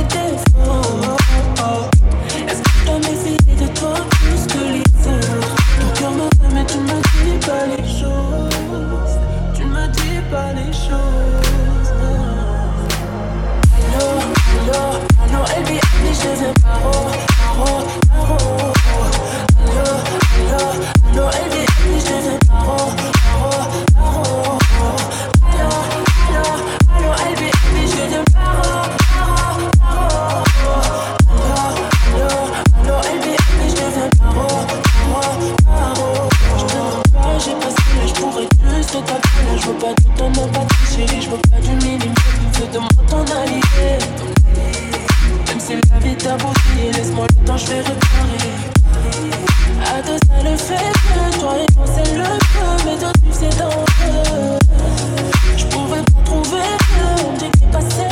défauts. Est-ce que je dois méfier de toi plus que les autres? Ton cœur me fait mais tu ne me dis pas les choses. Tu ne me dis pas les choses. Allô, LB, je deviens paro. Allô, LB, je deviens paro. Allô, LB, je deviens paro. Allô, LB, je deviens paro. Je te demande pas, j'ai passé, je pourrais plus te taper. Je veux pas de ton empathie, chérie, je veux pas du minimum. Je veux de moi ton allié. Même si la vie t'a bousillé, laisse-moi le temps, je vais réparer. À deux, ça le fait que toi et moi c'est le feu. Mais toi tu sais dangereux. Je pouvais pas trouver mieux, on me dit que t'es passé